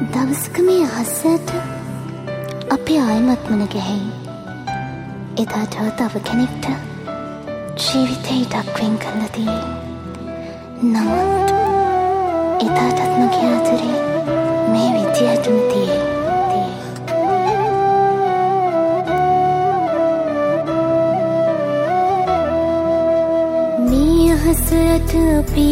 දවසක මේ අහසට අපි ආයෙමත් මුණ ගැහෙයි. එදාට තව කෙනෙක්ට ජීවිතේ ඉඩක් වෙන් කරලා තියෙයි. නමුත් එදාටත් මගේ ආදරේ මේ විදියටම තියෙයි. මේ අහසට අපි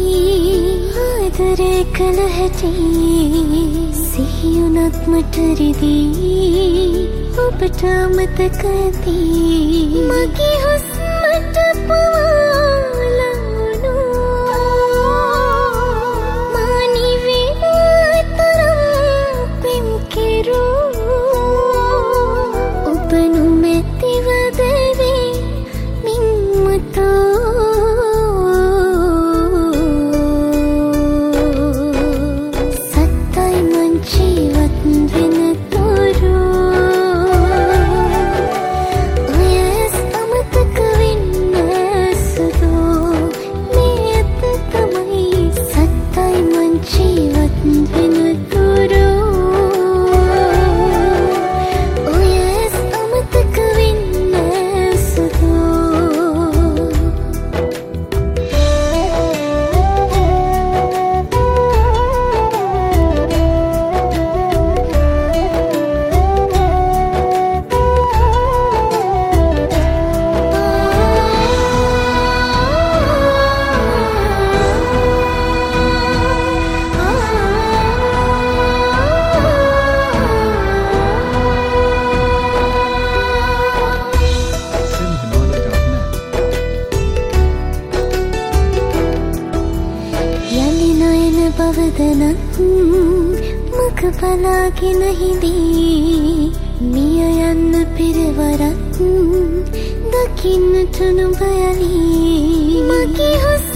ආදරේ කළ හැටි සිහියුණත් මට රිදී ඔබට අමතකදී මගේ හුස්මට පවාලවුණු මානි විතරම් පෙම් කෙරූ ඔබ නොමැතිව දෙවි මින්මතෝ බවදනත් මක බලාගෙන හිදී මිය යන්න පෙරවරත් දකින්නට නොබයලී මගේ